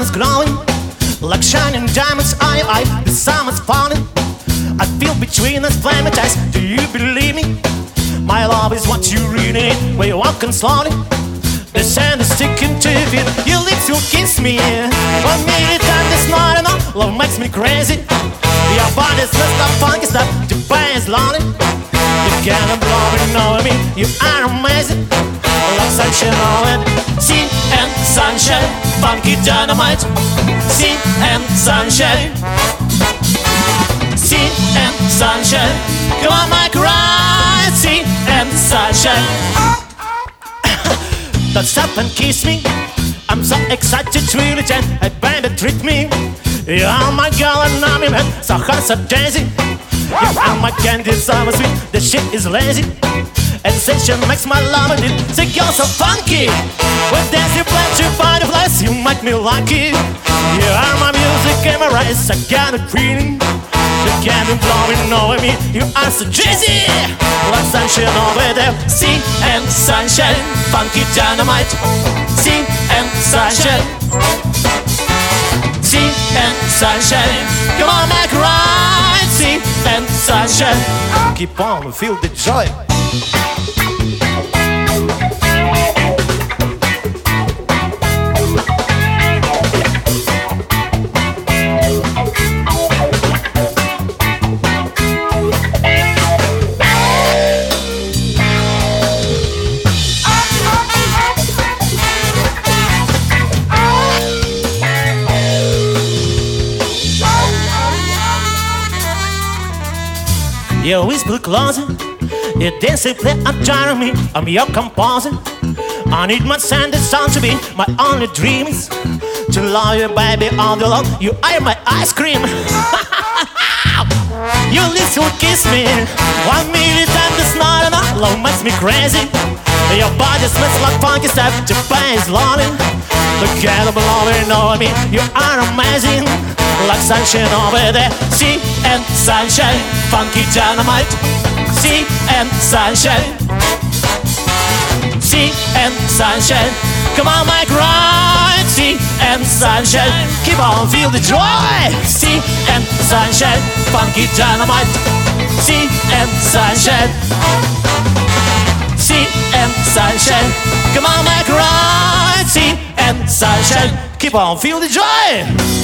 is glowing like shining diamonds. The summer's falling. I feel between us flame ties. Do you believe me? My love is what you really need. When you're walking slowly, the sand is sticking to you. Your lips will kiss me. 1 minute and it's not enough. Love makes me crazy. Your body's messed up, funky stuff. The pain is lonely. You can't blow me, know me. You are amazing. Like sunshine on it. Sea and sunshine, funky dynamite. Sea and sunshine. Sea and sunshine. Come on, my cry. Sea and sunshine. Don't stop and kiss me. I'm so excited to really change. Hey baby, treat me. You are my girl and I'm your man. So hot, so daisy. You are my candy, so sweet. The shit is lazy. And sensation makes my love and it. Say you're so funky. When dance you play your butterflies, you make me lucky. You are my music and my rice. I got a feeling. You can't blow me, know me. You are so jazzy. Like sunshine over there. Sea and sunshine, funky dynamite. Sea and sunshine. Sea and sunshine. Come on, make right. Sea and sunshine. Keep on, feel the joy. You whisper closer, you dance and play on me. I'm your composer. I need my sanded sound to be my only dream is to love you, baby, all day long. You are my ice cream. Your lips will kiss me. 1 minute and it's not enough. Love makes me crazy. Your body smells like funky stuff. Japan is lonely. Look at the below, know me. You are amazing. Like sunshine over there. Sea and sunshine, funky dynamite. Sea and sunshine. Sea and sunshine. Come on, Mike, right. Sea and sunshine. Keep on, feel the joy. Sea and sunshine, funky dynamite. Sea and sunshine. Sea and sunshine. Come on, Mike, right. Sea and sunshine. Keep on, feel the joy.